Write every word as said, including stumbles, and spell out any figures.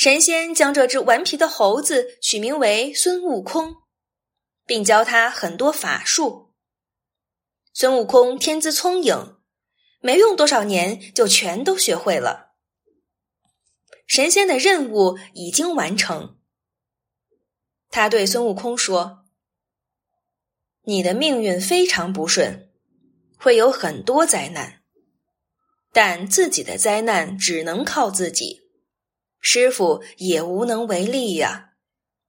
神仙将这只顽皮的猴子取名为孙悟空，并教他很多法术。孙悟空天资聪颖，没用多少年就全都学会了。神仙的任务已经完成。他对孙悟空说：你的命运非常不顺，会有很多灾难，但自己的灾难只能靠自己，师父也无能为力呀。